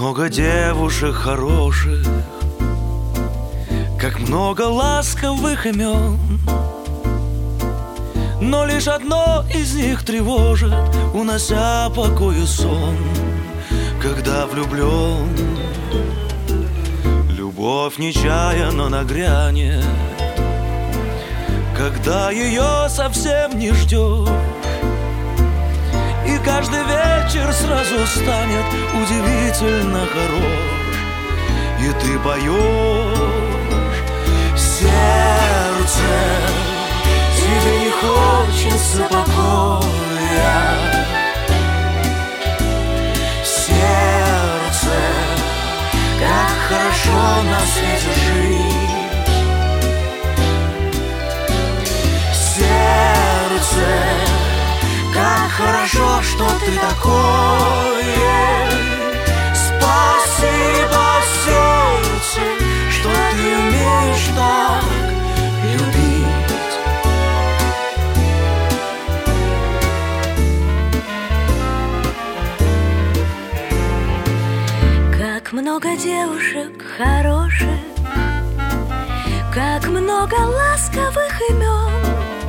много девушек хороших, как много ласковых имен, но лишь одно из них тревожит, унося покой и сон. Когда влюблен, любовь нечаянно нагрянет, когда ее совсем не ждешь, и каждый вечер сразу станет удивительно хорош. И ты поешь: сердце, тебе не хочется покоя. Сердце, как хорошо на свете жить. Сердце, как хорошо, что ты такое. Спасибо, сердце, что ты умеешь так любить. Как много девушек хороших, как много ласковых имен,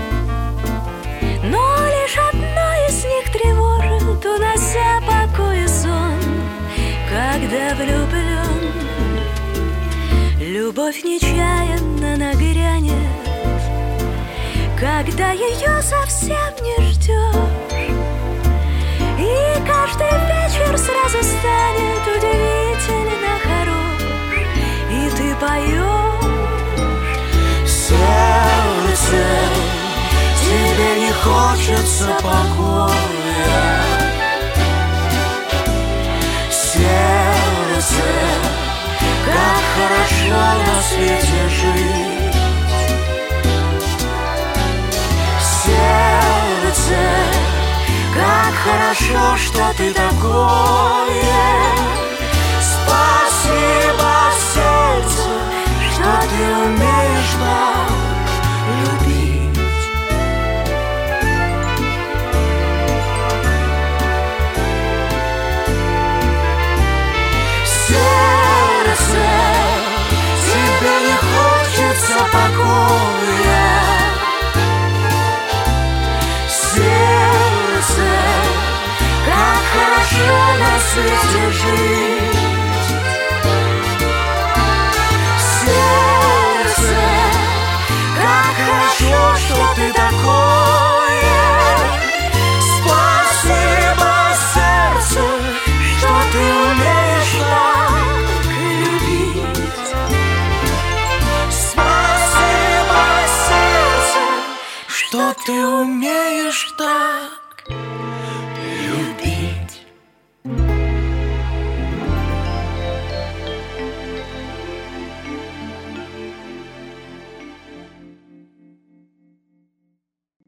но лишь одно из них тревожит, унося покой и сон. Когда влюблен, любовь нечаянно нагрянет, когда ее совсем не ждешь, и каждый вечер сразу станет удивительно хорош. И ты поешь: сердце, тебе не хочется покоя. Сердце, как хорошо на свете жить. Сердце, как хорошо, что ты такое. Спасибо, сердце, что ты умеешь так любить. Сердце, тебе не хочется покоя. Сердце, как хорошо на свете жить. Сердце, как хорошо, что ты такое. Спасибо, сердце, что ты умеешь так любить. Спасибо, сердце, что ты умеешь так